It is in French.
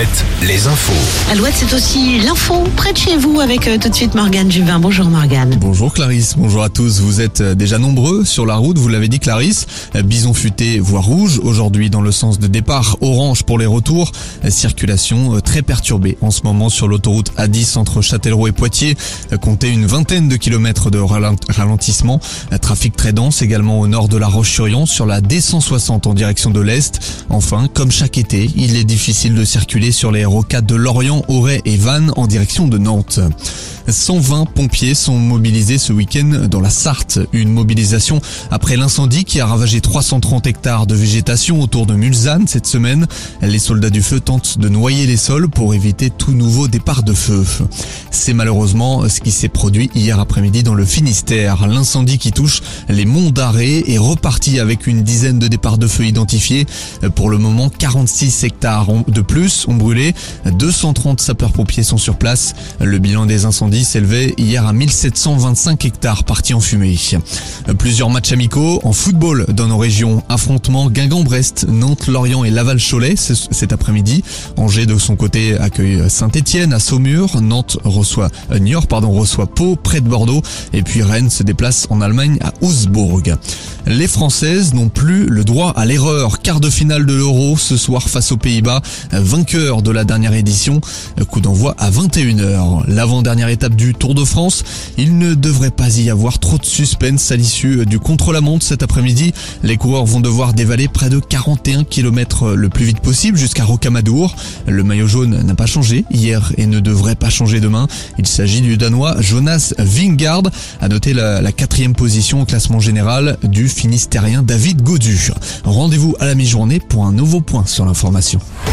Alouette, les infos. Alouette, c'est aussi l'info près de chez vous avec tout de suite Morgane Juvin. Bonjour Morgane. Bonjour Clarisse, bonjour à tous. Vous êtes déjà nombreux sur la route, vous l'avez dit Clarisse. Bison futé, voie rouge. Aujourd'hui dans le sens de départ, orange pour les retours. Circulation très perturbée en ce moment sur l'autoroute A10 entre Châtellerault et Poitiers. Comptez une vingtaine de kilomètres de ralentissement. Trafic très dense également au nord de La Roche-sur-Yon sur la D160 en direction de l'Est. Enfin, comme chaque été, il est difficile de circuler sur les rocades de Lorient, Auray et Vannes en direction de Nantes. 120 pompiers sont mobilisés ce week-end dans la Sarthe. Une mobilisation après l'incendie qui a ravagé 330 hectares de végétation autour de Mulsanne cette semaine. Les soldats du feu tentent de noyer les sols pour éviter tout nouveau départ de feu. C'est malheureusement ce qui s'est produit hier après-midi dans le Finistère. L'incendie qui touche les monts d'Arrée est reparti avec une dizaine de départs de feu identifiés. Pour le moment, 46 hectares de plus ont brûlé. 230 sapeurs-pompiers sont sur place. Le bilan des incendies s'élevait hier à 1725 hectares partis en fumée. Plusieurs matchs amicaux en football dans nos régions. Affrontements Guingamp-Brest, Nantes-Lorient et Laval-Cholet cet après-midi. Angers de son côté accueille Saint-Etienne à Saumur. Niort reçoit Pau près de Bordeaux. Et puis Rennes se déplace en Allemagne à Augsbourg. Les Françaises n'ont plus le droit à l'erreur. Quart de finale de l'Euro ce soir face aux Pays-Bas, vainqueur de la dernière édition. Coup d'envoi à 21h. L'avant-dernière étape du Tour de France. Il ne devrait pas y avoir trop de suspense à l'issue du contre-la-montre cet après-midi. Les coureurs vont devoir dévaler près de 41 km le plus vite possible jusqu'à Rocamadour. Le maillot jaune n'a pas changé hier et ne devrait pas changer demain. Il s'agit du Danois Jonas Vingegaard. À noter la 4e position au classement général du Finistérien David Gaudu. Rendez-vous à la mi-journée pour un nouveau point sur l'information.